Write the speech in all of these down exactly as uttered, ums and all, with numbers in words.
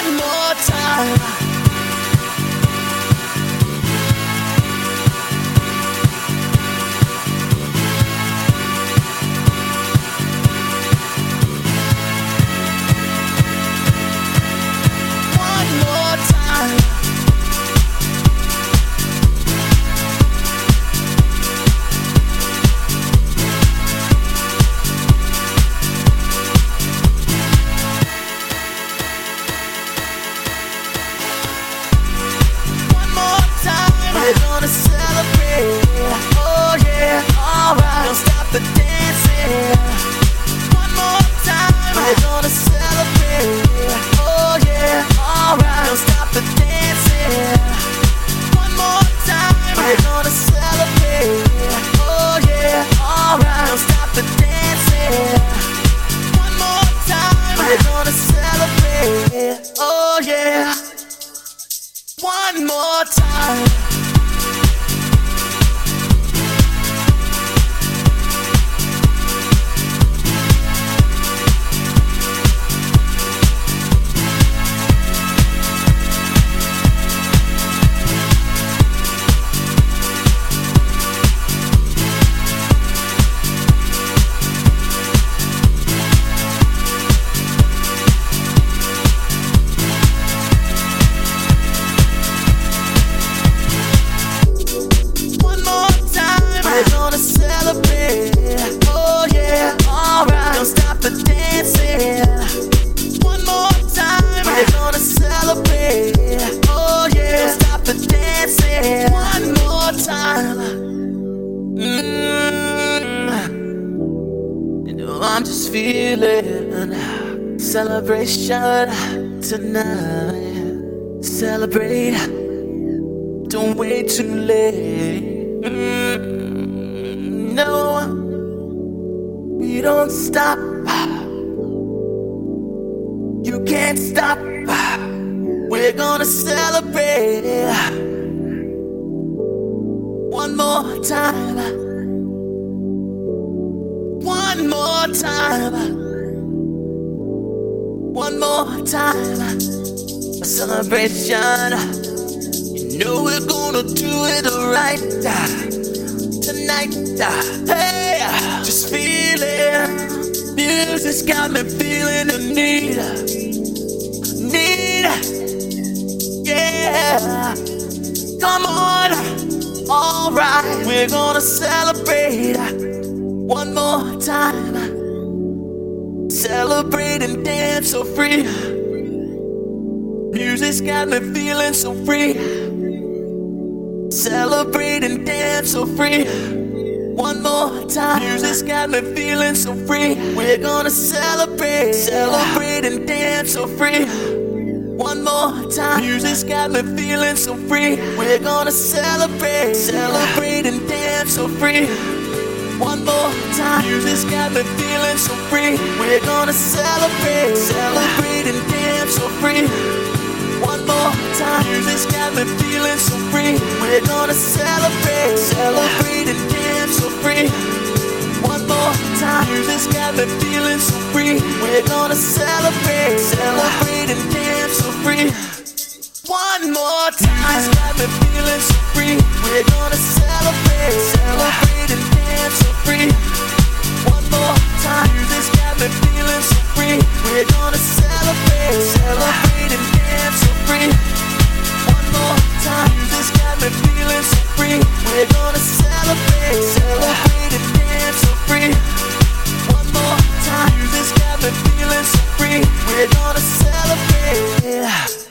One more time. One more time. We're gonna celebrate, oh yeah, alright. Don't stop the dancing. One more time. We're gonna celebrate, oh yeah, alright. Don't stop the dancing. One more time. We're gonna celebrate, oh yeah, alright. Don't stop the dancing. One more time. We're gonna celebrate, oh yeah. One more time. We're gonna celebrate, oh yeah, alright. Don't stop the dancing. One more time. We're gonna celebrate, oh yeah. Don't stop the dancing. One more time. Mm-hmm. You know I'm just feeling celebration tonight. Celebrate, don't wait too late. Mm, no, we don't stop. You can't stop. We're gonna celebrate one more time. One more time. One more time. A celebration. You know we're gonna do it right tonight. Hey, just feeling. Music's got me feeling the need. Need. Yeah. Come on. Alright, we're gonna celebrate one more time. Celebrate and dance so free. Music's got me feeling so free. Celebrate and dance so free. One more time. Music's got me feeling so free. We're gonna celebrate. Celebrate and dance so free. One more time. Music's got me feeling so free. We're gonna celebrate. Celebrate and dance so free. One more time. Music's got me feeling so free. We're gonna celebrate. Celebrate and dance so free. One more time. Music's got me feeling so free. We're gonna celebrate. Celebrate and dance so free. One more time. Music's got me feeling so free. We're gonna celebrate. Celebrate and dance so free. One more time. Music's got me feeling so free. We're gonna celebrate. Celebrate and dance so free. One more time. Music's got me feeling so free. We're gonna celebrate. Celebrate and dance so free. One more time. Music's got me feeling so free. We're gonna celebrate. Celebrate and dance so free. One more time. Music's got me feeling so free. We're gonna celebrate.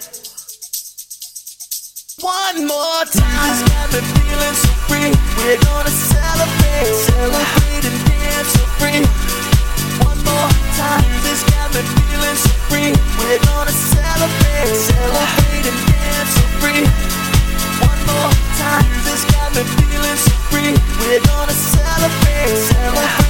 One more time. Music's got me feeling so free. We're gonna celebrate. Celebrate and dance so free. One more time. Music's got me feeling so free. We're gonna celebrate. Celebrate and dance so free. One more time. Music's got me feeling so free. We're gonna celebrate. Celebrate.